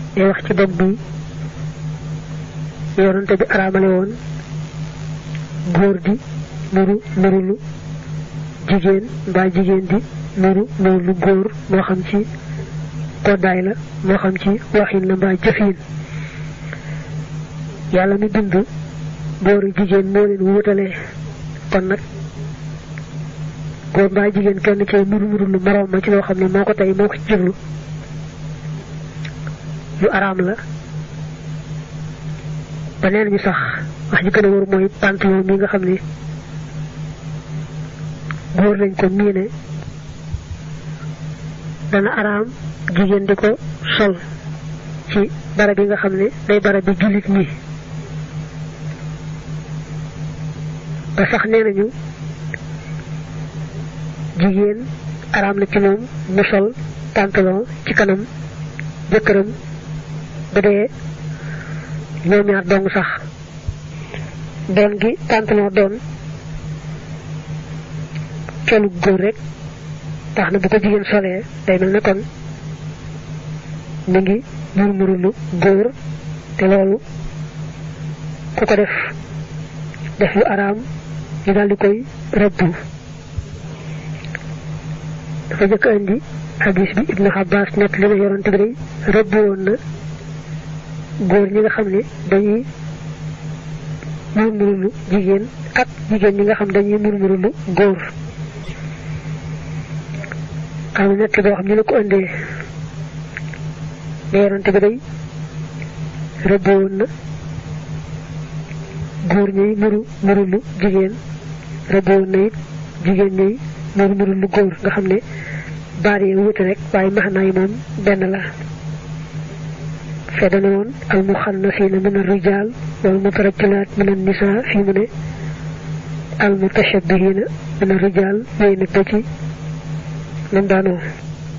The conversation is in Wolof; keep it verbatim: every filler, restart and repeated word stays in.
day wax ci bopp bi yonante bi araamale woon góor di nuru nurulu jigéen mbaa jigéen di nuru nurulu góor moo xam ci koddaay la moo xam ci waxin la mbaa jëfin yàlla mi bind góor jigéen moo leen wutalee kon nag góor mbaa jigéen kenn ci nuru nurulu moroom ma ci loo xam ne moo ko tey moo ko ci jublu lu araam la ba neen ñu sax wax ji gën a wóor mooy pantalon mi nga xam ne góor lañ ko miine dana araam jigéen di ko sol ci barab yi nga xam ne day barab bi jullit ñi ba sax nee nañu jigéen araam na ci moom mu sol pantalon ci kanam jëkkëram ba dee ñoom ñaar dong sax doon gi pantalon doon colu góor rek tax na bu ko jigéen solee day mel ne kon mi ngi murmurulu góor te loolu ku ko def def lu araam ñu daldi koy rëbb dafa jëkk andi hadis bi Ibnu Abbas nekk li na yonante bi day rëbb woon na góor ñi nga xam ne dañuy murmurulu jigéen ak jigéen ñi nga xam dañuy murmurulu góor am nekk boo xam ñu la ko andee ne yonante bi day rëbb woon na góor ñuy muru murulu jigéen rëbb woon na it jigéen ñuy murmurulu góor nga xam ne baat yi wuute rek waaye maxnaa yi moom benn la فدنون المخنثين من الرجال والمترجلات من النساء في من المتشبهين من الرجال وين بتي من دانو